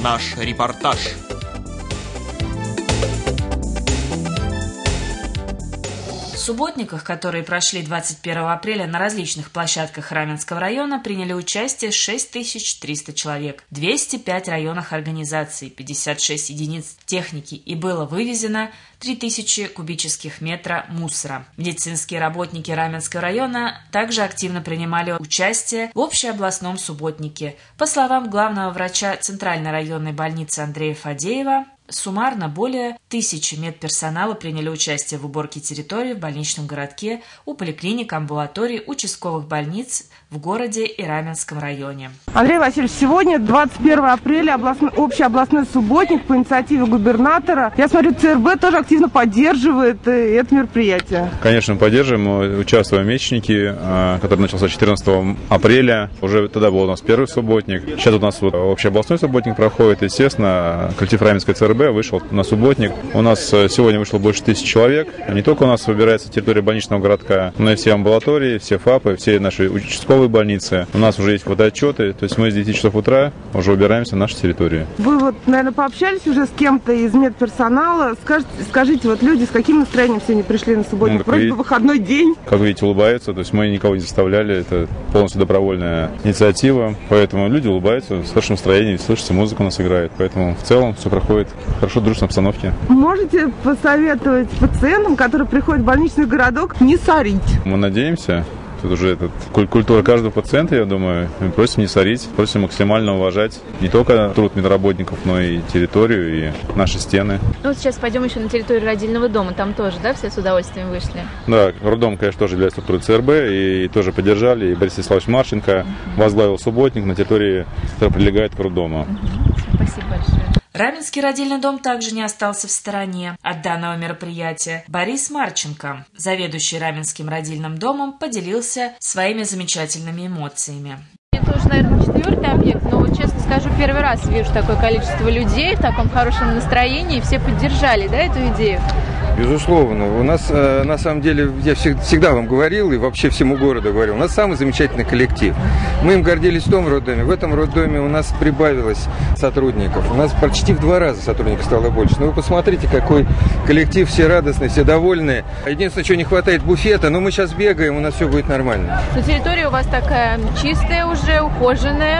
наш репортаж. В субботниках, которые прошли 21 апреля на различных площадках Раменского района, приняли участие 6300 человек, 205 районных организаций, 56 единиц техники и было вывезено 3000 кубических метра мусора. Медицинские работники Раменского района также активно принимали участие в общеобластном субботнике. По словам главного врача Центральной районной больницы Андрея Фадеева, суммарно более 1000 медперсонала приняли участие в уборке территории в больничном городке, у поликлиник, амбулаторий, участковых больниц в городе и Раменском районе. Андрей Васильевич, сегодня 21 апреля общеобластной субботник по инициативе губернатора. Я смотрю, ЦРБ тоже активно поддерживает это мероприятие. Конечно, мы поддерживаем, мы участвуем в месячнике, который начался 14 апреля. Уже тогда был у нас первый субботник. Сейчас у нас общеобластной субботник проходит. Естественно, коллектив Раменской ЦРБ вышел на субботник. У нас сегодня вышло больше 1000 человек. Не только у нас выбирается территория больничного городка, но и все амбулатории, все ФАПы, все наши участковые больницы. У нас уже есть водоотчеты, то есть мы с 9 часов утра уже убираемся на нашей территории. Вы наверное, пообщались уже с кем-то из медперсонала. Скажите, люди с каким настроением сегодня пришли на субботник? Вроде бы выходной день. Как видите, улыбаются, то есть мы никого не заставляли, это полностью добровольная инициатива, поэтому люди улыбаются, с хорошим настроением, слышится, музыка у нас играет, поэтому в целом все проходит хорошо, в дружной обстановке. Можете посоветовать пациентам, которые приходят в больничный городок, не сорить? Мы надеемся. Тут уже культура каждого пациента, я думаю. Мы просим не сорить, просим максимально уважать не только труд медработников, но и территорию, и наши стены. Сейчас пойдем еще на территорию родильного дома. Там тоже, да, все с удовольствием вышли? Да, роддом, конечно, тоже является структурой ЦРБ, и тоже поддержали. И Борис Станиславович Марченко возглавил субботник на территории, которая прилегает к роддому. Спасибо большое. Раменский родильный дом также не остался в стороне от данного мероприятия. Борис Марченко, заведующий Раменским родильным домом, поделился своими замечательными эмоциями. Это уже, наверное, 4-й объект, но, честно скажу, первый раз вижу такое количество людей в таком хорошем настроении. Все поддержали, да, эту идею? Безусловно. У нас, на самом деле, я всегда вам говорил, и вообще всему городу говорил, у нас самый замечательный коллектив. Мы им гордились в том роддоме. В этом роддоме у нас прибавилось сотрудников. У нас почти в 2 раза сотрудников стало больше. Но вы посмотрите, какой коллектив, все радостные, все довольные. Единственное, чего не хватает буфета, но мы сейчас бегаем, у нас все будет нормально. Но территория у вас такая чистая уже, ухоженная.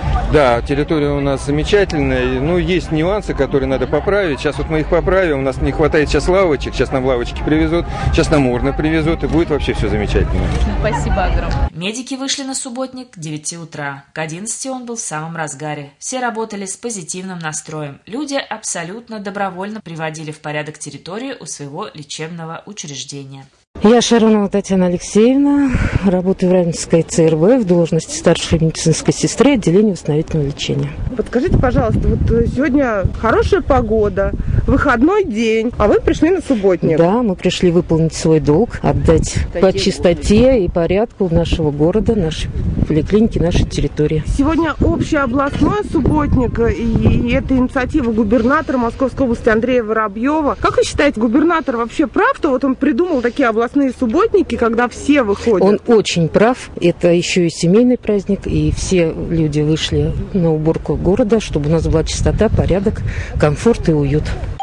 Да, территория у нас замечательная. Есть нюансы, которые надо поправить. Сейчас мы их поправим. У нас не хватает сейчас лавочек. Сейчас нам лавочки привезут. Сейчас нам урны привезут. И будет вообще все замечательно. Спасибо огромное. Медики вышли на субботник к 9 утра. К 11 он был в самом разгаре. Все работали с позитивным настроем. Люди абсолютно добровольно приводили в порядок территорию у своего лечебного учреждения. Я Шаронова Татьяна Алексеевна, работаю в Раменской ЦРБ в должности старшей медицинской сестры отделения восстановительного лечения. Подскажите, пожалуйста, сегодня хорошая погода, выходной день, а вы пришли на субботник? Да, мы пришли выполнить свой долг, отдать по чистоте и порядку нашего города, нашей поликлиники, нашей территории. Сегодня общеобластной субботник, и это инициатива губернатора Московской области Андрея Воробьева. Как вы считаете, губернатор вообще прав, что он придумал такие областные субботники, когда все выходят? Он очень прав. Это еще и семейный праздник, и все люди вышли на уборку города, чтобы у нас была чистота, порядок, комфорт и уют.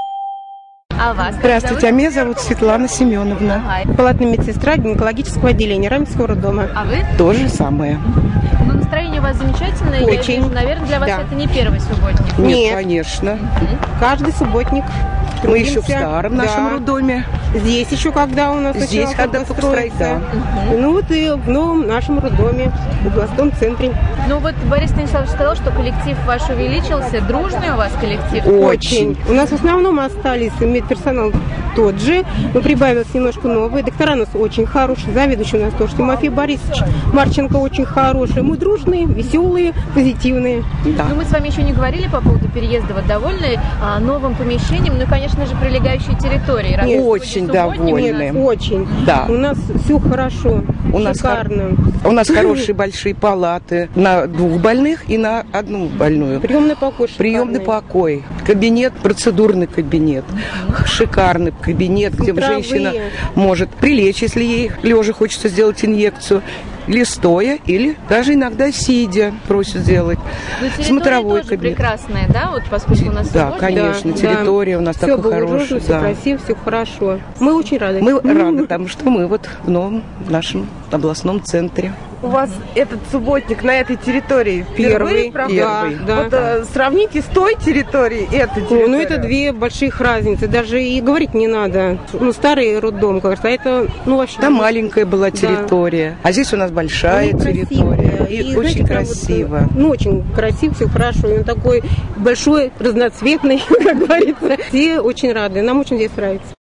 А вас? Здравствуйте, меня зовут Светлана Семеновна. Палатная медсестра гинекологического отделения Раменского роддома. А вы? То же самое. Настроение у вас замечательное. Очень. Я вижу, наверное, для вас это не первый субботник. Нет, конечно. Каждый субботник. Мы еще в старом нашем роддоме. Здесь еще когда у нас здесь когда строится. И в новом нашем роддоме, в областном центре. Борис Станиславович сказал, что коллектив ваш увеличился. Дружный у вас коллектив? Очень. У нас в основном остались медперсонал тот же. Но прибавилось немножко новые. Доктора у нас очень хорошие. Заведующий у нас тоже Тимофей Борисович Марченко очень хороший. Мы дружные, веселые, позитивные. Да. Мы с вами еще не говорили по поводу переезда. Довольны новым помещением, и, конечно же, прилегающей территории. Очень довольны. Очень. Да. У нас все хорошо. Шикарно. У нас хорошие большие палаты на 2 больных и на 1 больную. Приемный покой. Приемный покой. Кабинет, процедурный кабинет. Шикарный кабинет, где женщина может прилечь, если ей лежа хочется сделать инъекцию. или стоя, или даже иногда сидя просят сделать. Смотровой тоже прекрасная, да, вот поскольку у нас да, конечно, территория у нас такая хорошая. Все красиво, все хорошо. Мы очень рады. Мы рады, потому что мы вот в новом нашем областном центре. У вас этот субботник на этой территории первый, правда? Да. Вот сравните с той территорией и этой территорией. Ну, это две больших разницы. Даже и говорить не надо. Ну, старый роддом, кажется, это, ну, вообще... Там маленькая была территория, а здесь у нас большая территория. И очень красиво. Ну, очень красиво, все хорошо. И он такой большой, разноцветный, как говорится. Все очень рады. Нам очень здесь нравится.